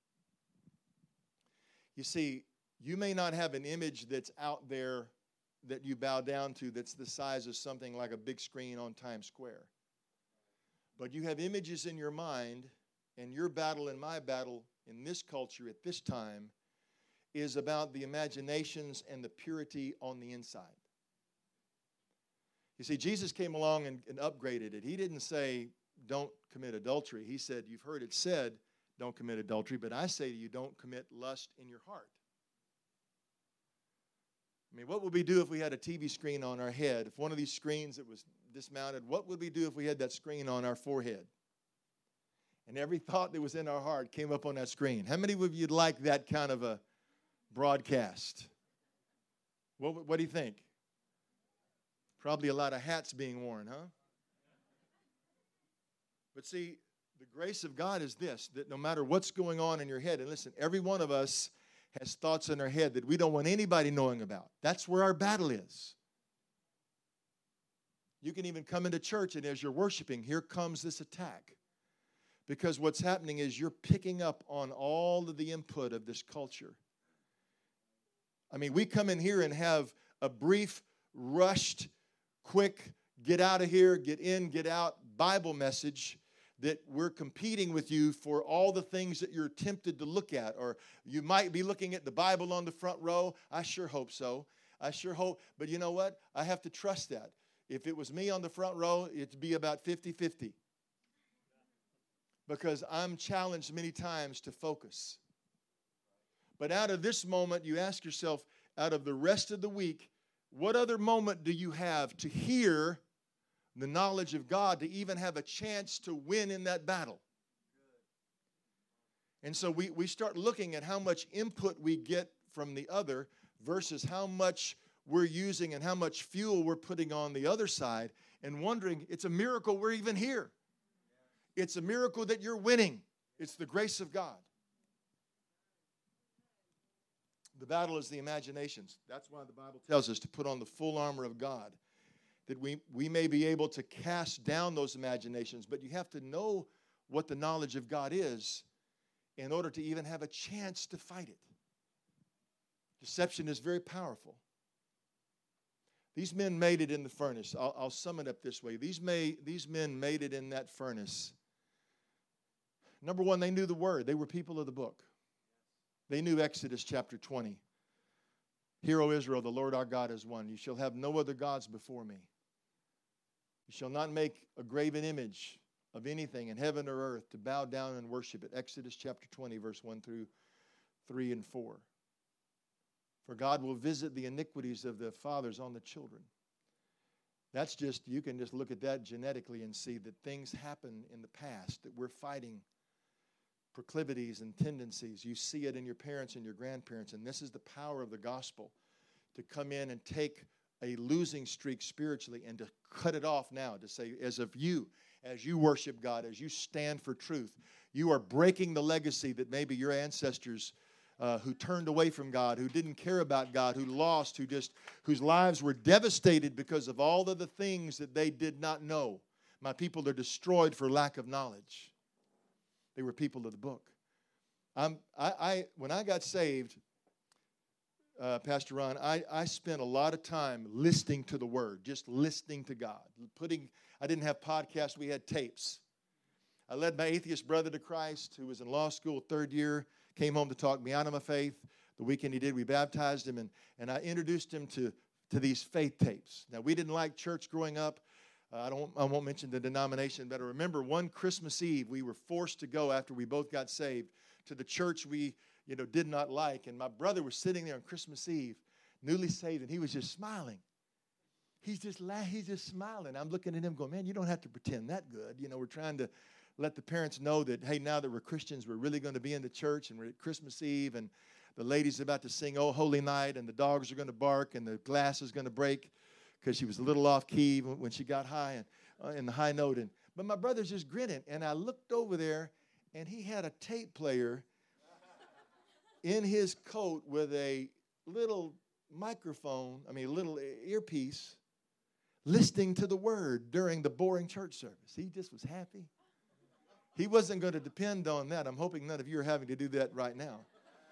You see, you may not have an image that's out there that you bow down to that's the size of something like a big screen on Times Square. But you have images in your mind, and your battle and my battle in this culture at this time is about the imaginations and the purity on the inside. You see, Jesus came along and, and upgraded it. He didn't say, don't commit adultery. He said, you've heard it said, don't commit adultery, but I say to you, don't commit lust in your heart. I mean, what would we do if we had a T V screen on our head? If one of these screens that was dismounted, what would we do if we had that screen on our forehead? And every thought that was in our heart came up on that screen. How many of you'd like that kind of a broadcast? What, what do you think? Probably a lot of hats being worn, huh? But see, the grace of God is this, that no matter what's going on in your head, and listen, every one of us has thoughts in our head that we don't want anybody knowing about. That's where our battle is. You can even come into church, and as you're worshiping, here comes this attack. Because what's happening is you're picking up on all of the input of this culture. I mean, we come in here and have a brief, rushed, quick, get out of here, get in, get out Bible message that we're competing with you for all the things that you're tempted to look at. Or you might be looking at the Bible on the front row. I sure hope so. I sure hope. But you know what? I have to trust that. If it was me on the front row, it'd be about fifty-fifty. Because I'm challenged many times to focus. But out of this moment, you ask yourself, out of the rest of the week, what other moment do you have to hear the knowledge of God, to even have a chance to win in that battle? And so we, we start looking at how much input we get from the other versus how much we're using and how much fuel we're putting on the other side, and wondering, it's a miracle we're even here. It's a miracle that you're winning. It's the grace of God. The battle is the imaginations. That's why the Bible tells us to put on the full armor of God, that we, we may be able to cast down those imaginations. But you have to know what the knowledge of God is in order to even have a chance to fight it. Deception is very powerful. These men made it in the furnace. I'll, I'll sum it up this way. These, may, these men made it in that furnace. Number one, they knew the Word. They were people of the book. They knew Exodus chapter twenty. Hear, O Israel, the Lord our God is one. You shall have no other gods before me. You shall not make a graven image of anything in heaven or earth to bow down and worship it. Exodus chapter twenty, verse one through three and four. For God will visit the iniquities of the fathers on the children. That's just, you can just look at that genetically and see that things happen in the past, that we're fighting proclivities and tendencies. You see it in your parents and your grandparents, and this is the power of the gospel, to come in and take a losing streak spiritually and to cut it off now, to say, as of you, as you worship God, as you stand for truth, you are breaking the legacy that maybe your ancestors uh, who turned away from God, who didn't care about God, who lost, who just, whose lives were devastated because of all of the things that they did not know. My people are destroyed for lack of knowledge. They were people of the book. I'm, I, I, when I got saved, uh, Pastor Ron, I, I spent a lot of time listening to the Word, just listening to God. Putting, I didn't have podcasts, we had tapes. I led my atheist brother to Christ, who was in law school, third year, came home to talk me out of my faith. The weekend he did, we baptized him, and, and I introduced him to, to these faith tapes. Now, we didn't like church growing up. Uh, I don't. I won't mention the denomination, but I remember one Christmas Eve, we were forced to go after we both got saved to the church we, you know, did not like. And my brother was sitting there on Christmas Eve, newly saved, and he was just smiling. He's just la- he's just smiling. I'm looking at him going, man, you don't have to pretend that good. You know, we're trying to let the parents know that, hey, now that we're Christians, we're really going to be in the church, and we're at Christmas Eve, and the lady's about to sing Oh Holy Night, and the dogs are going to bark, and the glass is going to break because she was a little off key when she got high and uh, in the high note. And but my brother's just grinning, and I looked over there, and he had a tape player in his coat with a little microphone, I mean, a little earpiece, listening to the word during the boring church service. He just was happy. He wasn't going to depend on that. I'm hoping none of you are having to do that right now.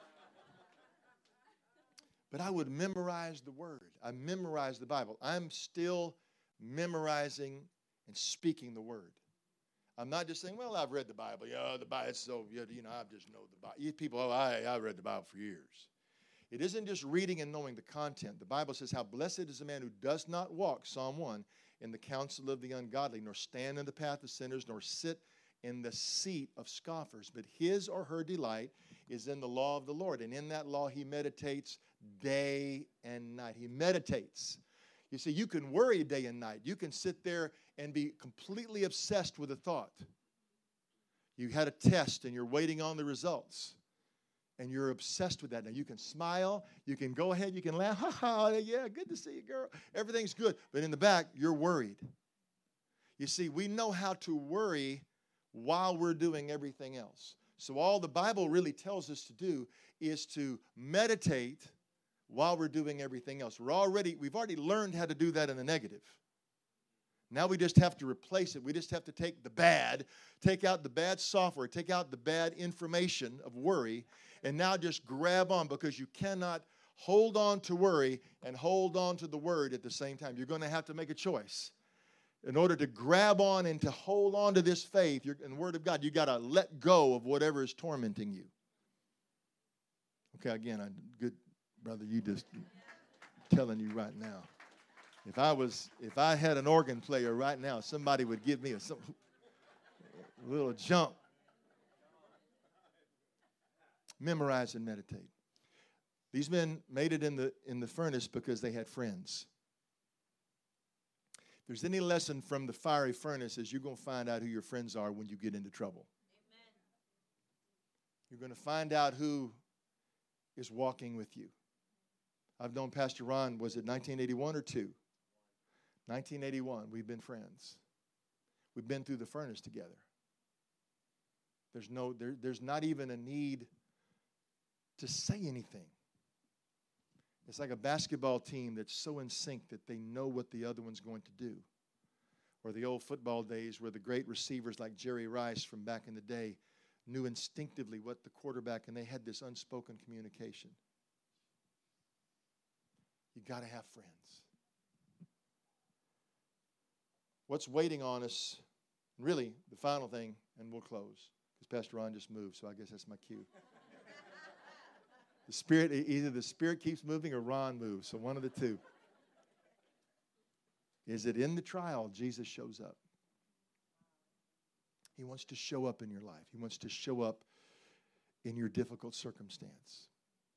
But I would memorize the word. I memorized the Bible. I'm still memorizing and speaking the word. I'm not just saying, well, I've read the Bible. Yeah, the Bible, it's so, you know, I just know the Bible. You people, oh, I, I read the Bible for years. It isn't just reading and knowing the content. The Bible says, how blessed is the man who does not walk, Psalm one, in the counsel of the ungodly, nor stand in the path of sinners, nor sit in the seat of scoffers. But his or her delight is in the law of the Lord. And in that law he meditates day and night. He meditates. You see, you can worry day and night. You can sit there and be completely obsessed with a thought. You had a test and you're waiting on the results. And you're obsessed with that. Now, you can smile. You can go ahead. You can laugh. Ha ha, yeah, good to see you, girl. Everything's good. But in the back, you're worried. You see, we know how to worry while we're doing everything else. So all the Bible really tells us to do is to meditate while we're doing everything else. We're already, we've already learned how to do that in the negative. Now we just have to replace it. We just have to take the bad, take out the bad software, take out the bad information of worry, and now just grab on, because you cannot hold on to worry and hold on to the word at the same time. You're going to have to make a choice. In order to grab on and to hold on to this faith in the Word of God, you got to let go of whatever is tormenting you. Okay, again, I, good brother, you just telling you right now. If I was, if I had an organ player right now, somebody would give me a, some, a little jump. Memorize and meditate. These men made it in the in the furnace because they had friends. If there's any lesson from the fiery furnace, is you're going to find out who your friends are when you get into trouble. Amen. You're going to find out who is walking with you. I've known Pastor Ron, was it nineteen eighty-one or two? nineteen eighty-one, we've been friends. We've been through the furnace together. There's no, there, there's not even a need to say anything. It's like a basketball team that's so in sync that they know what the other one's going to do. Or the old football days where the great receivers like Jerry Rice from back in the day knew instinctively what the quarterback, and they had this unspoken communication. You got to have friends. What's waiting on us, really, the final thing, and we'll close, because Pastor Ron just moved, so I guess that's my cue. The Spirit, either the Spirit keeps moving or Ron moves, so one of the two. Is that in the trial, Jesus shows up. He wants to show up in your life. He wants to show up in your difficult circumstance.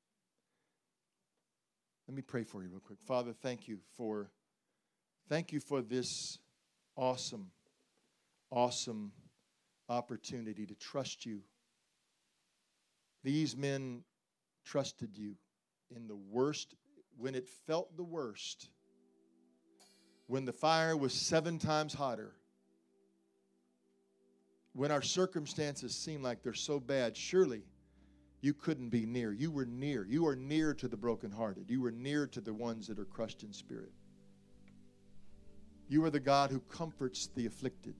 Let me pray for you real quick. Father, thank you for, thank you for this awesome, awesome opportunity to trust you. These men trusted you in the worst, when it felt the worst, when the fire was seven times hotter, when our circumstances seem like they're so bad. Surely you couldn't be near. You were near. You are near to the brokenhearted. You were near to the ones that are crushed in spirit. You are the God who comforts the afflicted.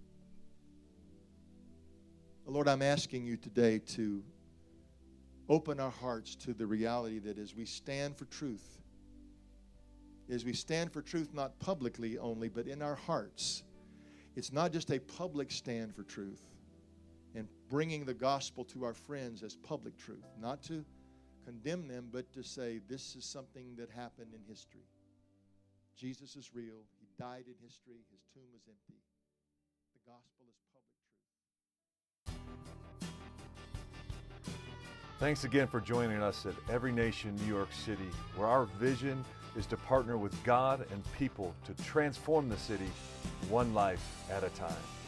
Lord, I'm asking you today to open our hearts to the reality that as we stand for truth, as we stand for truth not publicly only, but in our hearts, it's not just a public stand for truth and bringing the gospel to our friends as public truth, not to condemn them, but to say this is something that happened in history. Jesus is real. He died in history. His tomb was empty. The gospel is public truth. Thanks again for joining us at Every Nation New York City, where our vision is to partner with God and people to transform the city one life at a time.